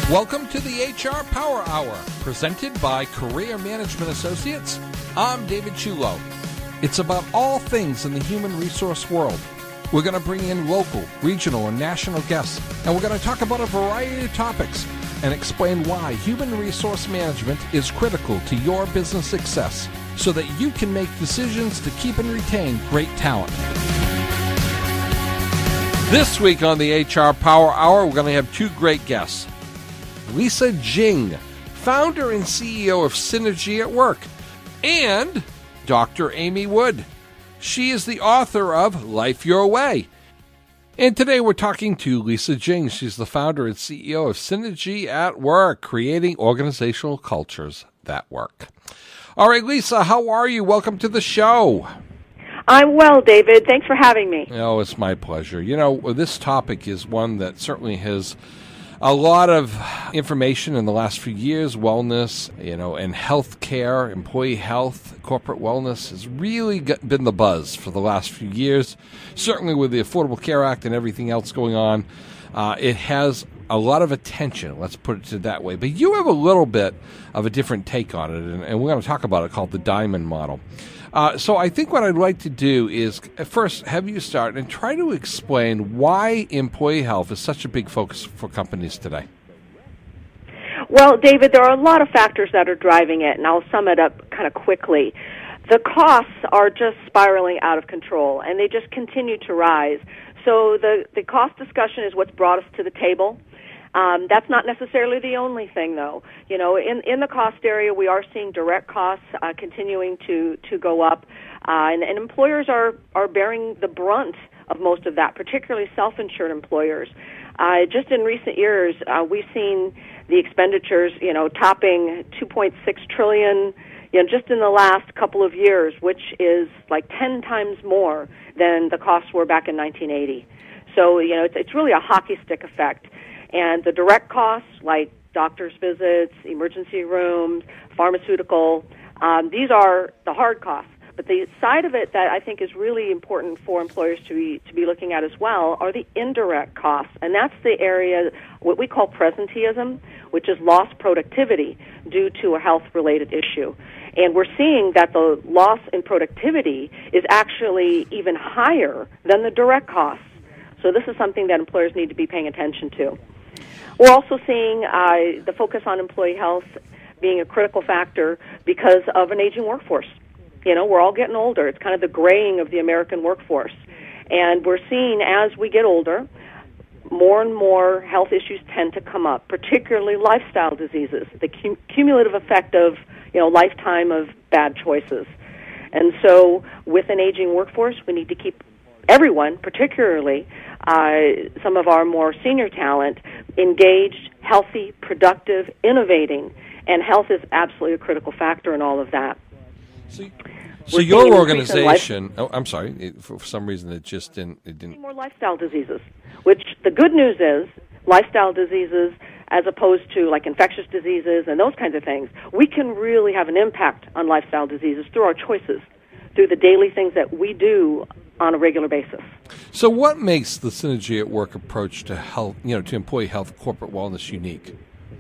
Welcome to the HR Power Hour, presented by Career Management Associates. I'm David Chulo. It's about all things in the human resource world. We're going to bring in local, regional, and national guests, and we're going to talk about a variety of topics and explain why human resource management is critical to your business success so that you can make decisions to keep and retain great talent. This week on the HR Power Hour, we're going to have two great guests. Lisa Jing, founder and CEO of Synergy at Work, and Dr. Amy Wood. She is the author of Life Your Way. And today we're talking to Lisa Jing. She's the founder and CEO of Synergy at Work, creating organizational cultures that work. All right, Lisa, how are you? Welcome to the show. I'm well, David. Thanks for having me. Oh, it's my pleasure. You know, this topic is one that certainly has a lot of information in the last few years. Wellness, and healthcare, employee health, corporate wellness has really been the buzz for the last few years. Certainly with the Affordable Care Act and everything else going on, it has a lot of attention, let's put it that way. But you have a little bit of a different take on it, and we're going to talk about it, called the Diamond Model. So I think what I'd like to do is first have you start and try to explain why employee health is such a big focus for companies today. Well, David, there are a lot of factors that are driving it, and I'll sum it up kind of quickly. The costs are just spiraling out of control, and they just continue to rise. So the cost discussion is what's brought us to the table. That's not necessarily the only thing, though. In the cost area, we are seeing direct costs continuing to go up, and employers are bearing the brunt of most of that, particularly self-insured employers. Just in recent years, we've seen the expenditures, topping $2.6 trillion, just in the last couple of years, which is like 10 times more than the costs were back in 1980. So, it's really a hockey stick effect. And the direct costs, like doctor's visits, emergency rooms, pharmaceutical, these are the hard costs. But the side of it that I think is really important for employers to be looking at as well are the indirect costs. And that's the area, what we call presenteeism, which is lost productivity due to a health-related issue. And we're seeing that the loss in productivity is actually even higher than the direct costs. So this is something that employers need to be paying attention to. We're also seeing the focus on employee health being a critical factor because of an aging workforce. We're all getting older. It's kind of the graying of the American workforce. And we're seeing as we get older, more and more health issues tend to come up, particularly lifestyle diseases, the cumulative effect of, lifetime of bad choices. And so with an aging workforce, we need to keep everyone, particularly some of our more senior talent, engaged, healthy, productive, innovating, and health is absolutely a critical factor in all of that. So your organization, I'm sorry, for some reason it didn't. More lifestyle diseases, which the good news is, lifestyle diseases as opposed to like infectious diseases and those kinds of things, we can really have an impact on lifestyle diseases through our choices, through the daily things that we do on a regular basis. So what makes the Synergy at Work approach to health, to employee health, corporate wellness unique?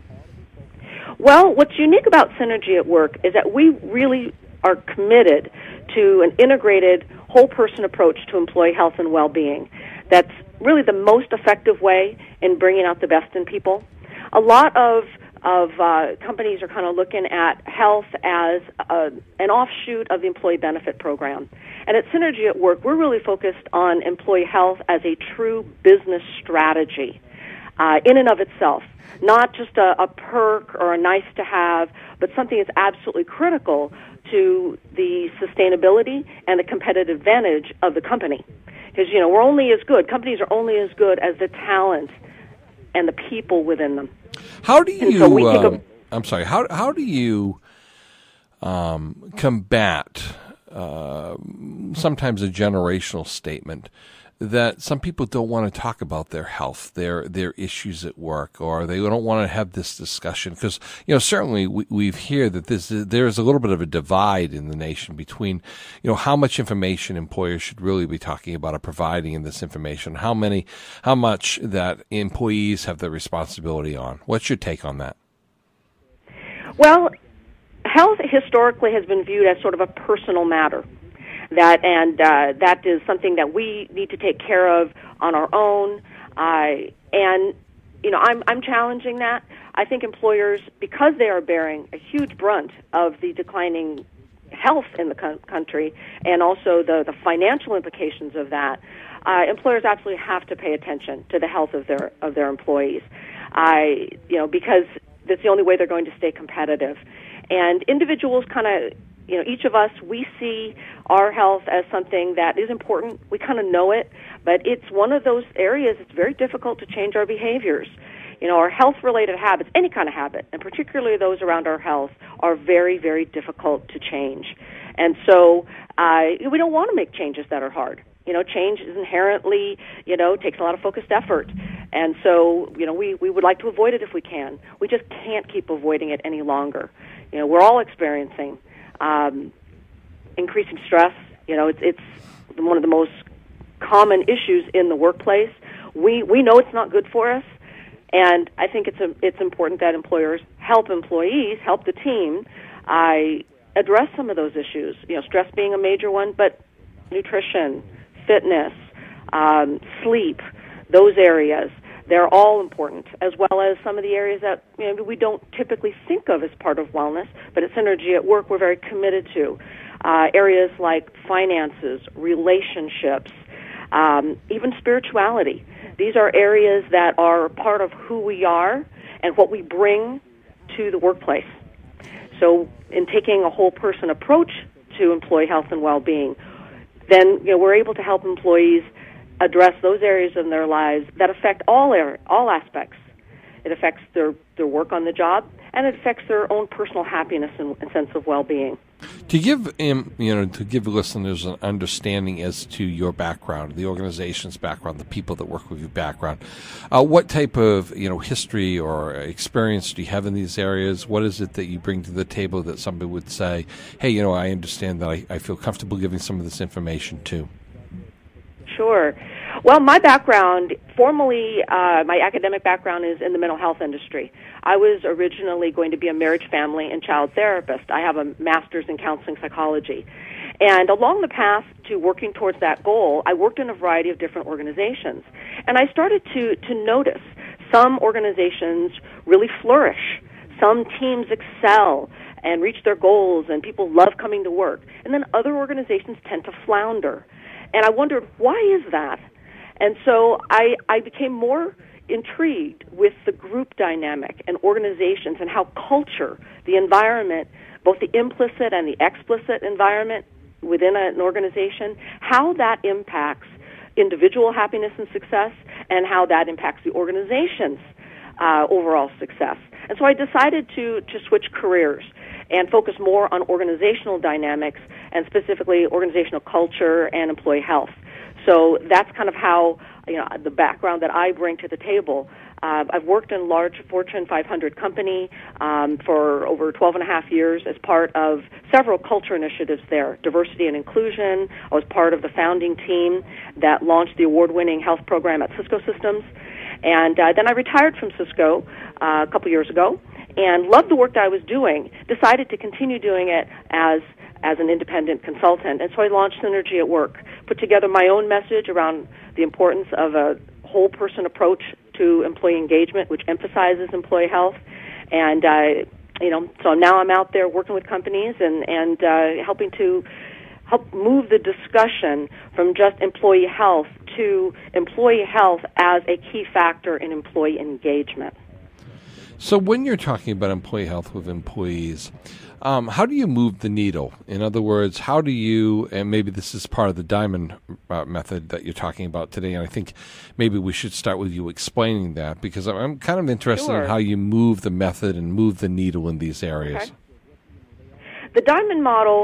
Well, what's unique about Synergy at Work is that we really are committed to an integrated whole person approach to employee health and well-being. That's really the most effective way in bringing out the best in people. A lot of companies are kind of looking at health as an offshoot of the employee benefit program. And at Synergy at Work, we're really focused on employee health as a true business strategy in and of itself, not just a perk or a nice to have, but something that's absolutely critical to the sustainability and the competitive advantage of the company. Because, we're only as good, companies are only as good as the talent and the people within them. How do you, how do you combat sometimes a generational statement that some people don't want to talk about their health, their issues at work, or they don't want to have this discussion because, certainly we've heard that there's a little bit of a divide in the nation between, how much information employers should really be talking about or providing in this information, how much that employees have the responsibility on. What's your take on that? Well, health historically has been viewed as sort of a personal matter. That is something that we need to take care of on our own. I'm challenging that. I think employers, because they are bearing a huge brunt of the declining health in the country and also the financial implications of that, employers absolutely have to pay attention to the health of their employees. Because that's the only way they're going to stay competitive. And individuals kind of, each of us, we see our health as something that is important. We kind of know it, but it's one of those areas it's very difficult to change our behaviors. Our health-related habits, any kind of habit, and particularly those around our health, are very, very difficult to change. And so we don't want to make changes that are hard. Change is inherently, takes a lot of focused effort. And so, we would like to avoid it if we can. We just can't keep avoiding it any longer. We're all experiencing increasing stress. It's one of the most common issues in the workplace. We know it's not good for us, and I think it's important that employers help employees, help the team, address some of those issues. Stress being a major one, but nutrition, fitness, sleep, those areas. They're all important, as well as some of the areas that we don't typically think of as part of wellness, but at Synergy at Work we're very committed to. Areas like finances, relationships, even spirituality. These are areas that are part of who we are and what we bring to the workplace. So in taking a whole person approach to employee health and well-being, then we're able to help employees address those areas in their lives that affect all aspects. It affects their work on the job, and it affects their own personal happiness and sense of well-being. To give listeners an understanding as to your background, the organization's background, the people that work with your background, what type of history or experience do you have in these areas? What is it that you bring to the table that somebody would say, hey, I understand that I feel comfortable giving some of this information to? Sure. Well, my background, formally, my academic background is in the mental health industry. I was originally going to be a marriage, family, and child therapist. I have a master's in counseling psychology. And along the path to working towards that goal, I worked in a variety of different organizations. And I started to notice some organizations really flourish. Some teams excel and reach their goals, and people love coming to work. And then other organizations tend to flounder. And I wondered, why is that? And so I became more intrigued with the group dynamic and organizations and how culture, the environment, both the implicit and the explicit environment within an organization, how that impacts individual happiness and success and how that impacts the organization's overall success. And so I decided to switch careers and focus more on organizational dynamics and specifically organizational culture and employee health. So that's kind of how, the background that I bring to the table. I've worked in large Fortune 500 company for over 12 and a half years as part of several culture initiatives there, diversity and inclusion. I was part of the founding team that launched the award-winning health program at Cisco Systems. And then I retired from Cisco a couple years ago and loved the work that I was doing, decided to continue doing it as an independent consultant. And so I launched Synergy at Work, put together my own message around the importance of a whole person approach to employee engagement, which emphasizes employee health. And, so now I'm out there working with companies and helping to help move the discussion from just employee health to employee health as a key factor in employee engagement. So when you're talking about employee health with employees, how do you move the needle? In other words, how do you, and maybe this is part of the diamond method that you're talking about today, and I think maybe we should start with you explaining that, because I'm kind of interested in how you move the method and move the needle in these areas. Okay. The diamond model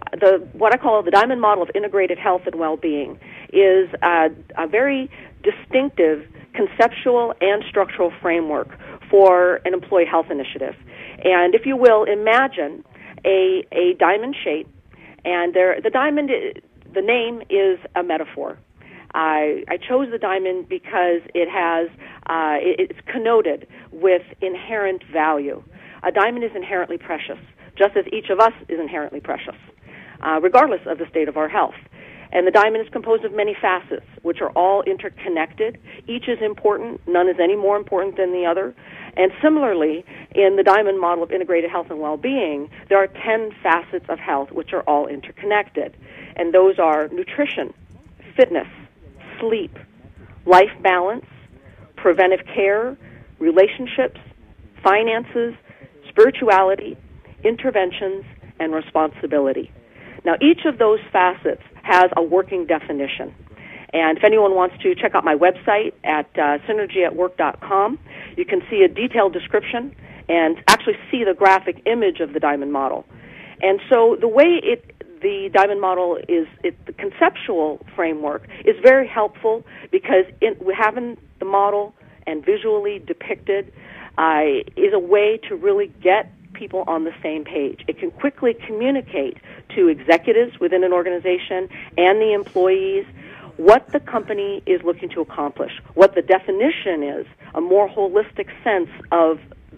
what I call the Diamond Model of Integrated Health and Well-Being is a very distinctive conceptual and structural framework for an employee health initiative. And if you will, imagine a diamond shape, and the diamond, the name is a metaphor. I chose the diamond because it's connoted with inherent value. A diamond is inherently precious, just as each of us is inherently precious, regardless of the state of our health. And the diamond is composed of many facets, which are all interconnected. Each is important. None is any more important than the other. And similarly, in the Diamond Model of Integrated Health and Well-Being, there are 10 facets of health, which are all interconnected. And those are nutrition, fitness, sleep, life balance, preventive care, relationships, finances, spirituality, interventions, and responsibility. Now, each of those facets has a working definition. And if anyone wants to check out my website at synergyatwork.com, you can see a detailed description and actually see the graphic image of the Diamond Model. And so the way the Diamond Model the conceptual framework is very helpful because having the model and visually depicted is a way to really get people on the same page. It can quickly communicate to executives within an organization and the employees what the company is looking to accomplish, what the definition is, a more holistic sense of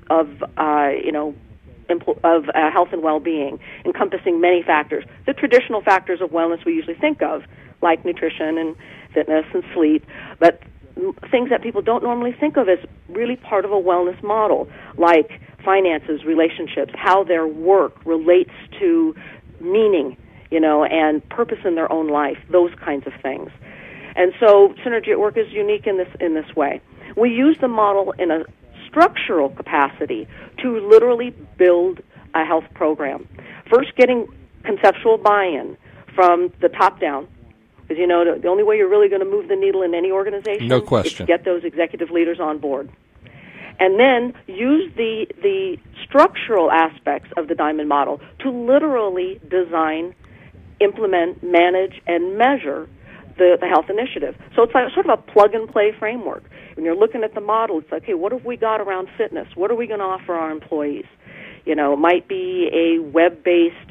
health and well-being, encompassing many factors. The traditional factors of wellness we usually think of, like nutrition and fitness and sleep, but things that people don't normally think of as really part of a wellness model, like finances, relationships, how their work relates to meaning, and purpose in their own life, those kinds of things. And so Synergy at Work is unique in this way. We use the model in a structural capacity to literally build a health program. First, getting conceptual buy-in from the top down, because the only way you're really going to move the needle in any organization no question. is to get those executive leaders on board. And then use the structural aspects of the Diamond Model to literally design, implement, manage, and measure the health initiative. So it's like sort of a plug-and-play framework. When you're looking at the model, it's like, okay, what have we got around fitness? What are we going to offer our employees? It might be a web-based,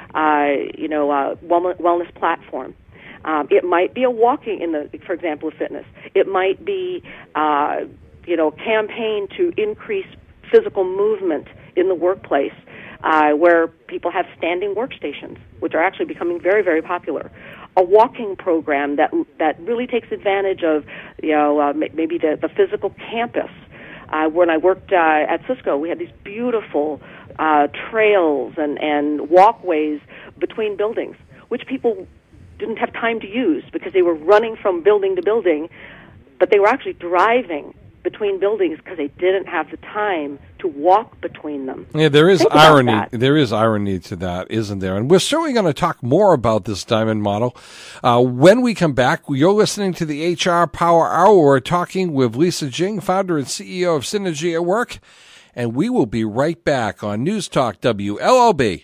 wellness platform. It might be a walking for example, of fitness. It might be, a campaign to increase physical movement in the workplace, where people have standing workstations, which are actually becoming very, very popular. A walking program that really takes advantage of, maybe the physical campus. When I worked at Cisco, we had these beautiful trails and walkways between buildings, which people didn't have time to use because they were running from building to building, but they were actually driving between buildings because they didn't have the time to walk between them. Yeah, there is irony. There is irony to that, isn't there? And we're certainly going to talk more about this Diamond Model when we come back. You're listening to the HR Power Hour. We're talking with Lisa Jing, founder and CEO of Synergy at Work, and we will be right back on News Talk WLLB.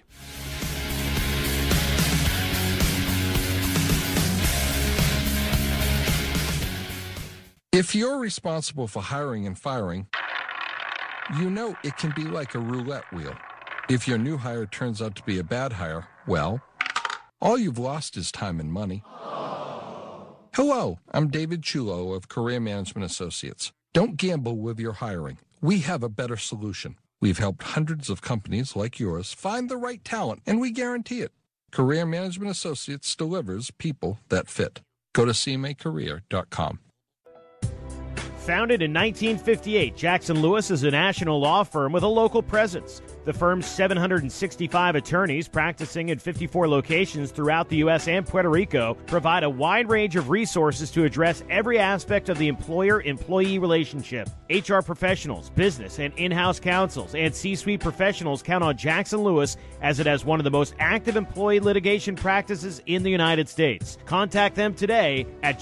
If you're responsible for hiring and firing, it can be like a roulette wheel. If your new hire turns out to be a bad hire, well, all you've lost is time and money. Hello, I'm David Chulo of Career Management Associates. Don't gamble with your hiring. We have a better solution. We've helped hundreds of companies like yours find the right talent, and we guarantee it. Career Management Associates delivers people that fit. Go to cmacareer.com. Founded in 1958, Jackson Lewis is a national law firm with a local presence. The firm's 765 attorneys practicing in 54 locations throughout the U.S. and Puerto Rico provide a wide range of resources to address every aspect of the employer-employee relationship. HR professionals, business and in-house counsels, and C-suite professionals count on Jackson Lewis as it has one of the most active employee litigation practices in the United States. Contact them today at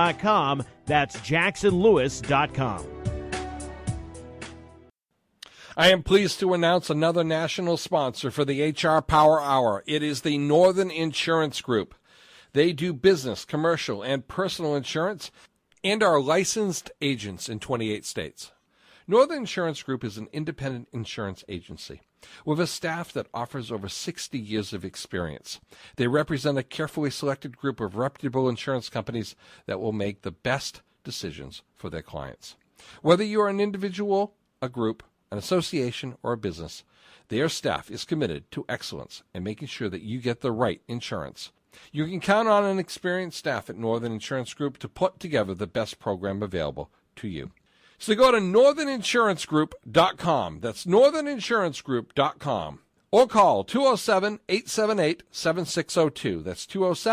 jacksonlewis.com. That's jacksonlewis.com. I am pleased to announce another national sponsor for the HR Power Hour. It is the Northern Insurance Group. They do business, commercial, and personal insurance and are licensed agents in 28 states. Northern Insurance Group is an independent insurance agency with a staff that offers over 60 years of experience. They represent a carefully selected group of reputable insurance companies that will make the best decisions for their clients. Whether you are an individual, a group, an association, or a business, their staff is committed to excellence and making sure that you get the right insurance. You can count on an experienced staff at Northern Insurance Group to put together the best program available to you. So go to northerninsurancegroup.com. That's northerninsurancegroup.com. Or call 207-878-7602. That's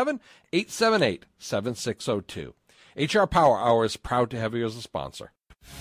207-878-7602. HR Power Hour is proud to have you as a sponsor.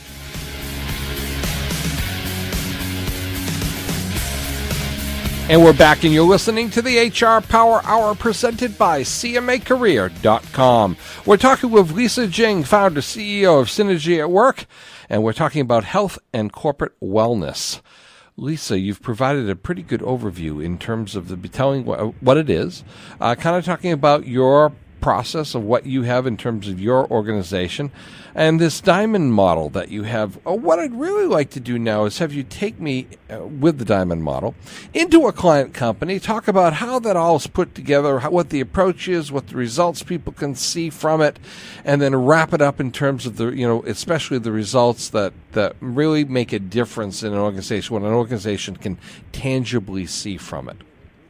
And we're back, and you're listening to the HR Power Hour presented by CMAcareer.com. We're talking with Lisa Jing, founder, CEO of Synergy at Work, and we're talking about health and corporate wellness. Lisa, you've provided a pretty good overview in terms of telling what it is, kind of talking about your process of what you have in terms of your organization and this diamond model that you have. What I'd really like to do now is have you take me with the diamond model into a client company, talk about how that all is put together, what the approach is, what the results people can see from it, and then wrap it up in terms of the, especially the results that really make a difference in an organization, what an organization can tangibly see from it.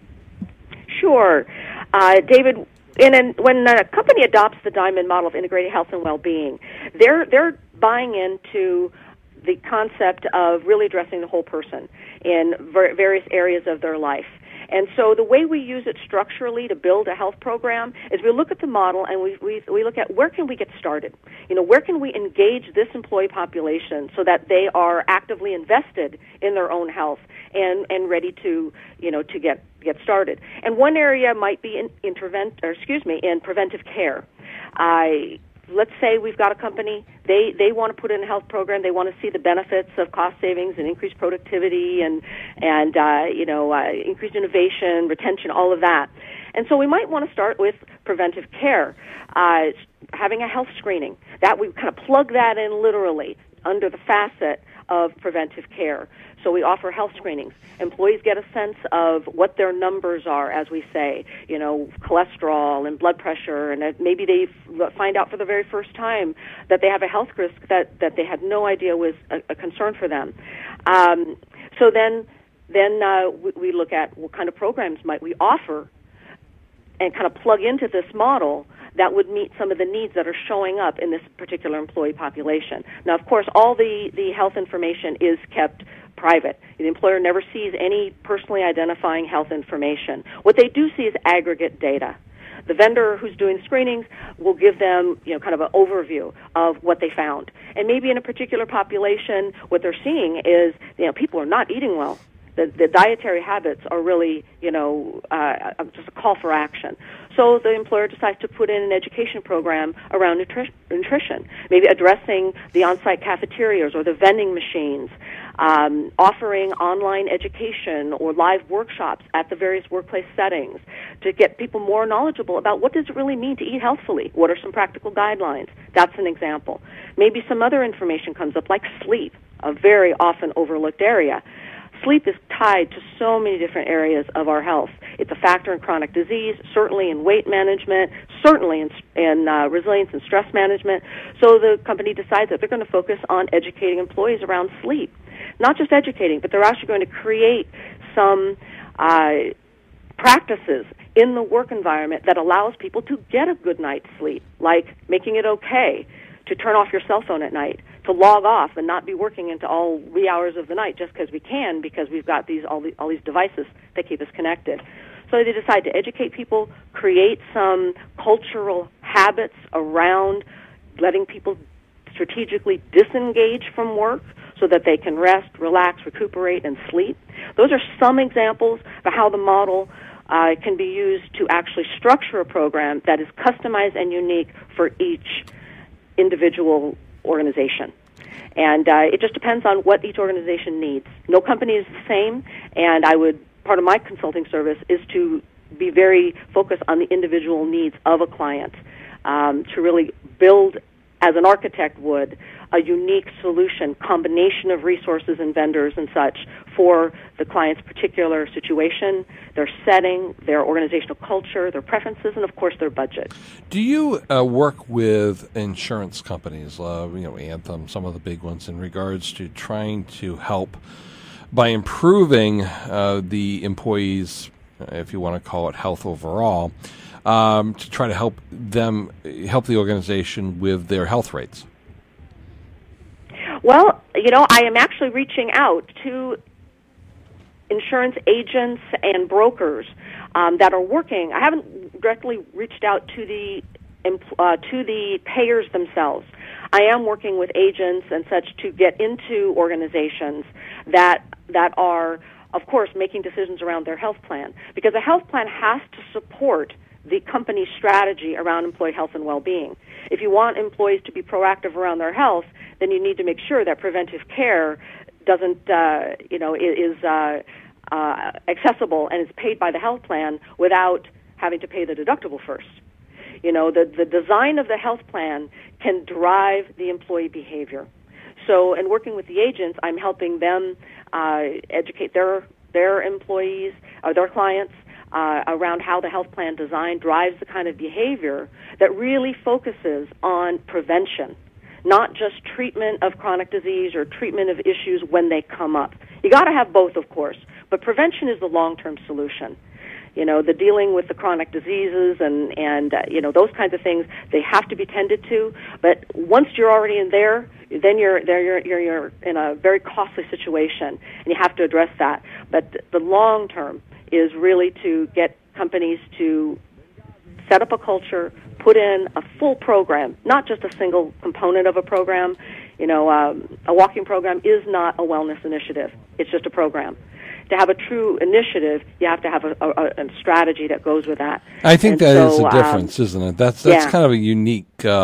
Sure. David, when a company adopts the Diamond model of integrated health and well-being, they're buying into the concept of really addressing the whole person in various areas of their life. And so the way we use it structurally to build a health program is we look at the model and we look at where can we get started? Where can we engage this employee population so that they are actively invested in their own health and ready to get started. And one area might be in preventive care. Let's say we've got a company, they want to put in a health program, they want to see the benefits of cost savings and increased productivity and increased innovation, retention, all of that. And so we might want to start with preventive care, having a health screening. That we kind of plug that in literally under the facet of preventive care. So we offer health screenings. Employees get a sense of what their numbers are, as we say, cholesterol and blood pressure, and maybe they find out for the very first time that they have a health risk that they had no idea was a concern for them. So then we look at what kind of programs might we offer and kind of plug into this model that would meet some of the needs that are showing up in this particular employee population. Now, of course, all the health information is kept private. The employer never sees any personally identifying health information. What they do see is aggregate data. The vendor who's doing screenings will give them, kind of an overview of what they found. And maybe in a particular population, what they're seeing is, people are not eating well. The dietary habits are really, just a call for action. So the employer decides to put in an education program around nutrition, maybe addressing the on-site cafeterias or the vending machines, offering online education or live workshops at the various workplace settings to get people more knowledgeable about what does it really mean to eat healthfully. What are some practical guidelines? That's an example. Maybe some other information comes up like sleep, a very often overlooked area. Sleep is tied to so many different areas of our health. It's a factor in chronic disease, certainly in weight management, certainly in resilience and stress management. So the company decides that they're going to focus on educating employees around sleep. Not just educating, but they're actually going to create some practices in the work environment that allows people to get a good night's sleep, like making it okay to turn off your cell phone at night, to log off and not be working into all wee hours of the night just because we can, because we've got all these devices that keep us connected. So they decide to educate people, create some cultural habits around letting people strategically disengage from work so that they can rest, relax, recuperate, and sleep. Those are some examples of how the model can be used to actually structure a program that is customized and unique for each individual organization. And it just depends on what each organization needs. No company is the same, and part of my consulting service is to be very focused on the individual needs of a client, to really build, as an architect would, a unique solution, combination of resources and vendors and such for the client's particular situation, their setting, their organizational culture, their preferences, and of course their budget. Do you work with insurance companies, Anthem, some of the big ones, in regards to trying to help by improving the employees', if you want to call it, health overall, to try to help the organization with their health rates? Well, I am actually reaching out to insurance agents and brokers that are working. I haven't directly reached out to the payers themselves. I am working with agents and such to get into organizations that are, of course, making decisions around their health plan, because a health plan has to support the company's strategy around employee health and well-being. If you want employees to be proactive around their health, then you need to make sure that preventive care doesn't, is accessible and is paid by the health plan without having to pay the deductible first. The design of the health plan can drive the employee behavior. So, in working with the agents, I'm helping them educate their employees, their clients, around how the health plan design drives the kind of behavior that really focuses on prevention, not just treatment of chronic disease or treatment of issues when they come up. You got to have both, of course, but prevention is the long-term solution. The dealing with the chronic diseases and those kinds of things, they have to be tended to. But once you're already in there, then you're in a very costly situation, and you have to address that. But the long term is really to get companies to set up a culture, put in a full program, not just a single component of a program. A walking program is not a wellness initiative. It's just a program. To have a true initiative, you have to have a strategy that goes with that. I think that is the difference, isn't it? That's kind of a unique,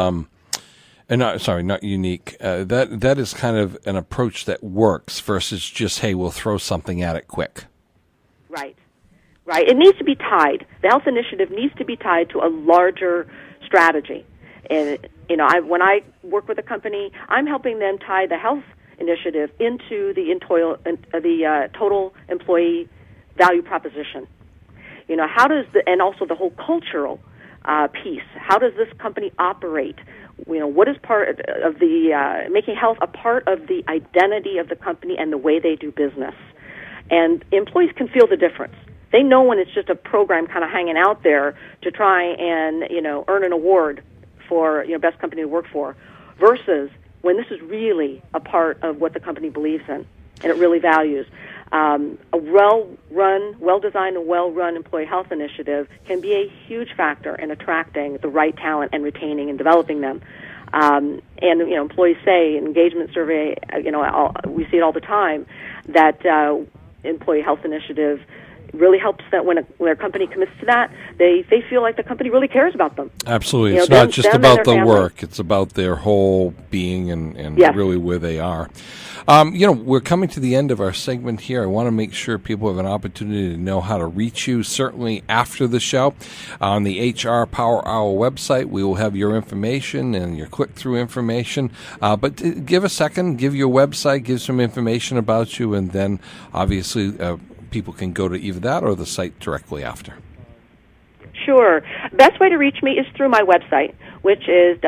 not unique. That is kind of an approach that works versus just, hey, we'll throw something at it quick. Right. It needs to be tied. The health initiative needs to be tied to a larger strategy. And when I work with a company, I'm helping them tie the health initiative into the total employee value proposition. And also the whole cultural piece. How does this company operate? What is part of the making health a part of the identity of the company and the way they do business? And employees can feel the difference. They know when it's just a program kind of hanging out there to try and earn an award for best company to work for, versus when this is really a part of what the company believes in and it really values. A well-run, well-designed, and well-run employee health initiative can be a huge factor in attracting the right talent and retaining and developing them. And employees say, engagement survey, we see it all the time, that employee health initiative really helps that when their company commits to that, they feel like the company really cares about them. Absolutely. It's not just about the work. It's about their whole being and really where they are. We're coming to the end of our segment here. I want to make sure people have an opportunity to know how to reach you, certainly after the show. On the HR Power Hour website, we will have your information and your click-through information. But give a second, give your website, give some information about you, and then obviously people can go to either that or the site directly after. Sure. Best way to reach me is through my website, which is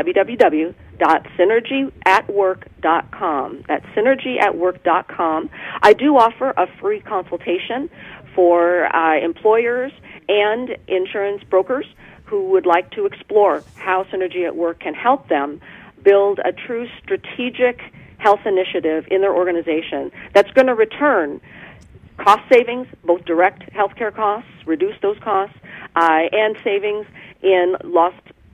www.synergyatwork.com. That's synergyatwork.com. I do offer a free consultation for employers and insurance brokers who would like to explore how Synergy at Work can help them build a true strategic health initiative in their organization that's going to return cost savings, both direct healthcare costs, reduce those costs, and savings in lost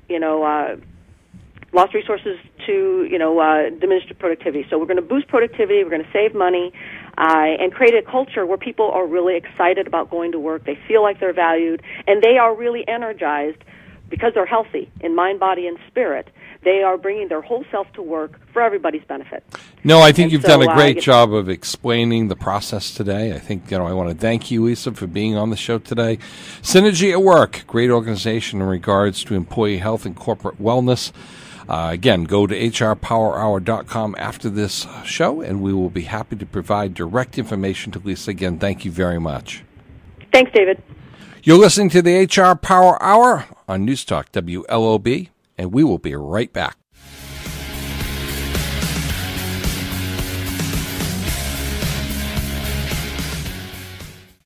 resources to diminished productivity. So we're going to boost productivity, we're going to save money, and create a culture where people are really excited about going to work. They feel like they're valued, and they are really energized because they're healthy in mind, body, and spirit. They are bringing their whole self to work for everybody's benefit. No, I think you've done a great job of explaining the process today. I think, I want to thank you, Lisa, for being on the show today. Synergy at Work, great organization in regards to employee health and corporate wellness. Again, go to hrpowerhour.com after this show, and we will be happy to provide direct information to Lisa. Again, thank you very much. Thanks, David. You're listening to the HR Power Hour on News Talk WLOB, and we will be right back.